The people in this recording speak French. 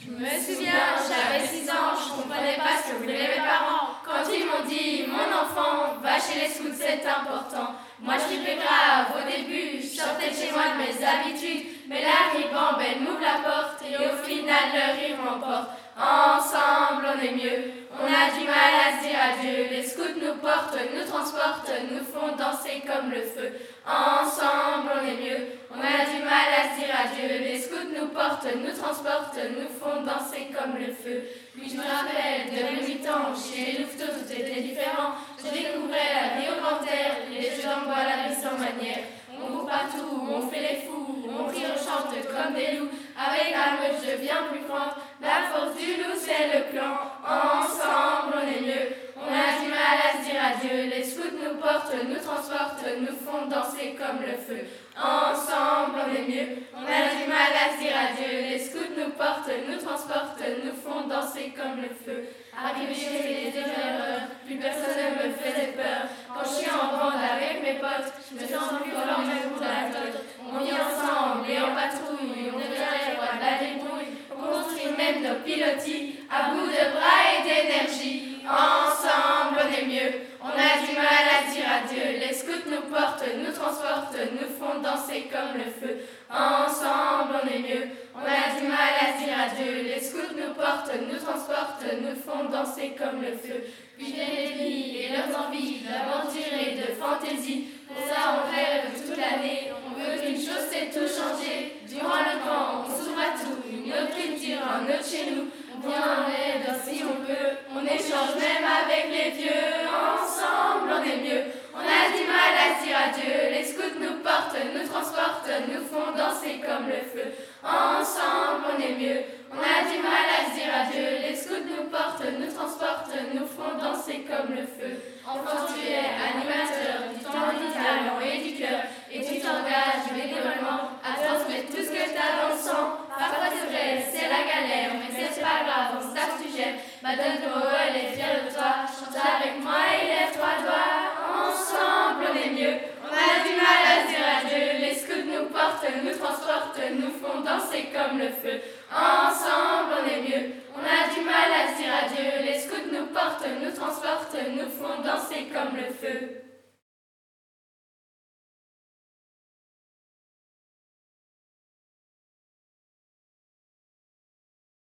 Je me souviens, j'avais 6 ans, je comprenais pas ce que voulaient mes parents. Quand ils m'ont dit, mon enfant, va chez les scouts, c'est important. Moi je suis grave au début, je sortais de chez moi de mes habitudes. Mais la ribambelle m'ouvre la porte et au final le rire m'emporte. Ensemble on est mieux, on a du mal à se dire adieu. Les scouts nous portent, nous transportent, nous font danser comme le feu. Ensemble on est mieux, on a du mal à se dire adieu. Les scouts nous portent, nous transportent, nous font danser comme le feu. Puis je me rappelle de mes 8 ans, chez les louveteaux tout était différent. Je découvrais la vie au grand air, les jeux d'en bois, la vie sans manière. On court partout, on fait les fous, on crie, on chante comme des loups. Avec la meute je deviens plus forte, la force du loup c'est le clan. Ensemble on est mieux, on a du mal à se dire adieu. Les scouts nous portent, nous transportent, nous font danser comme le feu. Ensemble on est mieux, on a du mal à se dire adieu. Les scouts nous portent, nous transportent, nous font danser comme le feu. Arrivé chez les erreurs, plus personne ne me faisait peur. Quand je suis en bande avec mes potes, je me sens plus fort même pour la tote. On vit ensemble et en patrouille, on devient les rois de la débrouille. On construit même nos pilotis à bout de bras et d'énergie. Ensemble on est mieux, on a du mal à dire adieu. Les scouts nous portent, nous transportent, nous font danser comme le feu. Ensemble on est mieux, on a du mal à dire adieu. Les scouts nous portent, nous transportent, nous font danser comme le feu. Puis viennent les vies et leurs envies d'aventure et de fantaisie. Pour ça on rêve toute l'année, on veut qu'une chose, c'est tout changer. Durant le camp, on s'ouvre à tout, une autre culture, un autre chez nous. On vient en aide si on peut, on échange même avec les vieux. Ensemble on est mieux, on a du mal à se dire adieu. Les scouts nous portent, nous transportent, nous font danser comme le feu. Ensemble on est mieux, on a du mal à se dire adieu. Les scouts nous portent, nous transportent, nous font danser comme le feu. Enfant tu es animateur du temps, du talent et du cœur. Et tu t'engages bénévolement à transmettre tout ce que t'as dans le sang. Parfois c'est vrai, c'est la galère, mais c'est pas grave, on sait que tu gères. Madame Noël est fière de toi, chante avec moi et lève-toi doigt. Ensemble on est mieux, on a du mal à se dire adieu. Les scouts nous portent, nous transportent, nous font danser comme le feu. Ensemble on est mieux, on a du mal à se dire adieu. Les scouts nous portent, nous transportent, nous font danser comme le feu.